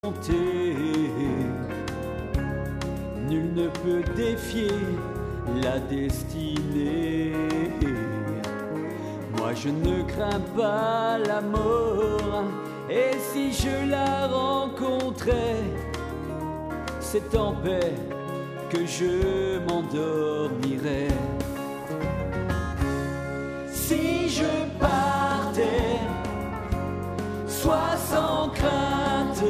Nul ne peut défier la destinée. Moi je ne crains pas la mort, et si je la rencontrais, c'est en paix que je m'endormirais. Si je partais, sois sans crainte,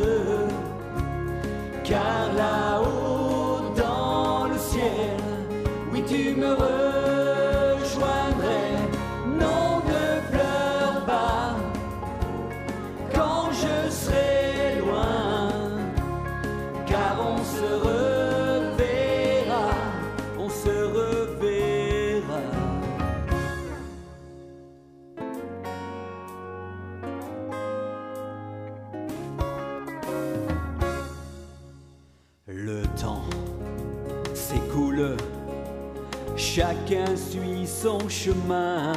car là-haut dans le ciel, oui tu me rejoindrais. Non, ne pleure pas quand je serai loin, car on se reverra, on se reverra. Le temps s'écoule, chacun suit son chemin,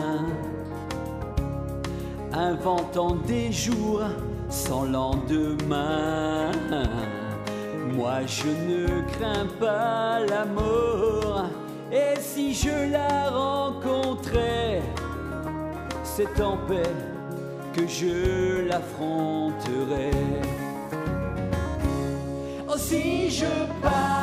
inventant des jours sans lendemain. Moi je ne crains pas la mort, et si je la rencontrais, c'est en paix que je l'affronterai. Oh, si je pars